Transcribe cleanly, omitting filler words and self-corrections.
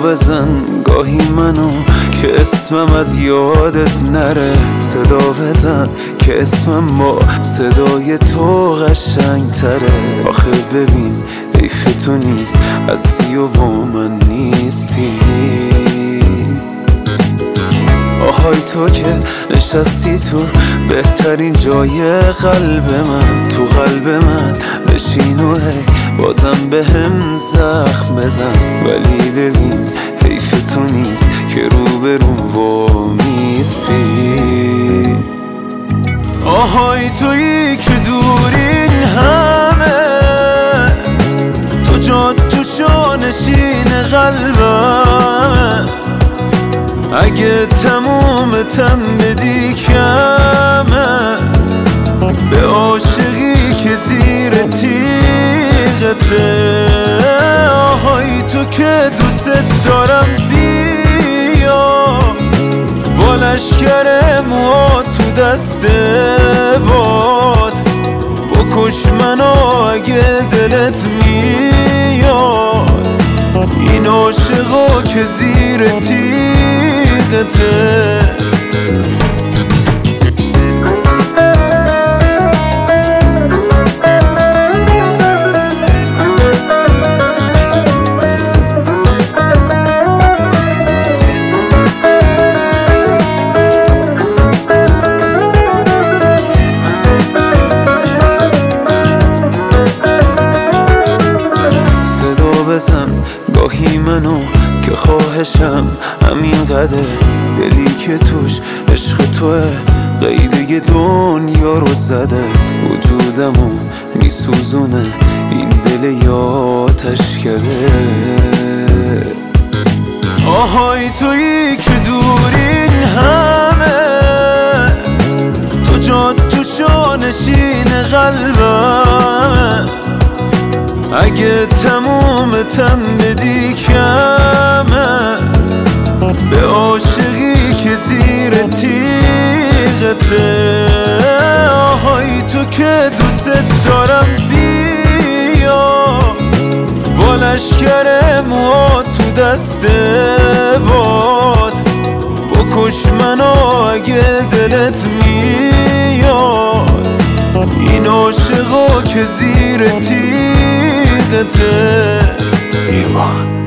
بزن گاهی منو که اسمم از یادت نره. صدا بزن که اسمم با صدای تو قشنگ تره. آخه ببین حیف تو نیست هستی و با من نیستی. آهای تو که نشستی تو بهترین جای قلب من، تو قلب من بشین و هی بازم به هم زخم بزن. ولی ببین حیف تو نیست که روبروم وامیستی. آهای تویی که دورین همه، تو جا تو شانشین قلبم. اگه تمومتم بدی کمه، به عاشقی که زیر تیغته. آهای تو که دوست دارم زیاد، با لشکر موات تو دست باد. بکش منو اگه دلت میاد، این عاشقا که زیر تیغته. بزن گاهی منو که خواهشم همین قدر. دلی که توش عشق توه قیده دنیا رو زده. وجودمو میسوزونه این دل یاتش کرده. آهای تویی که دورین همه، تو جا تو شانشین قلبم. اگه تمومتم بدی کمه، به عاشقی که زیر تیغته. آهای تو که دوست دارم زیاد، با لشکر موات تو دست باد. بکش منو اگه دلت میاد، این عاشقا که زیر تیغته. ایوان